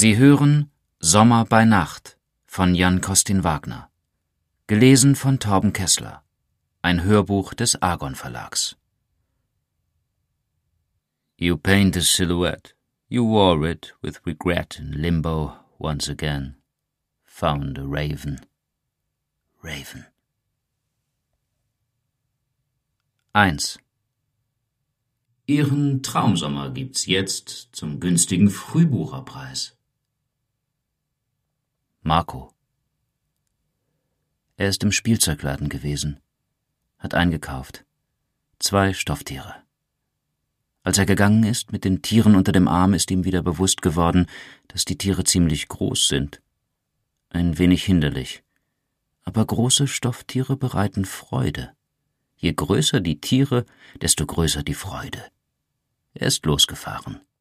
Sie hören Sommer bei Nacht von Jan Costin Wagner. Gelesen von Torben Kessler. Ein Hörbuch des Argon Verlags. You paint a silhouette. You wore it with regret in limbo once again. Found a raven. Raven. 1. Ihren Traumsommer gibt's jetzt zum günstigen Frühbucherpreis. Marco. Er ist im Spielzeugladen gewesen, hat eingekauft. 2 Stofftiere. Als er gegangen ist mit den Tieren unter dem Arm, ist ihm wieder bewusst geworden, dass die Tiere ziemlich groß sind. Ein wenig hinderlich. Aber große Stofftiere bereiten Freude. Je größer die Tiere, desto größer die Freude. Er ist losgefahren.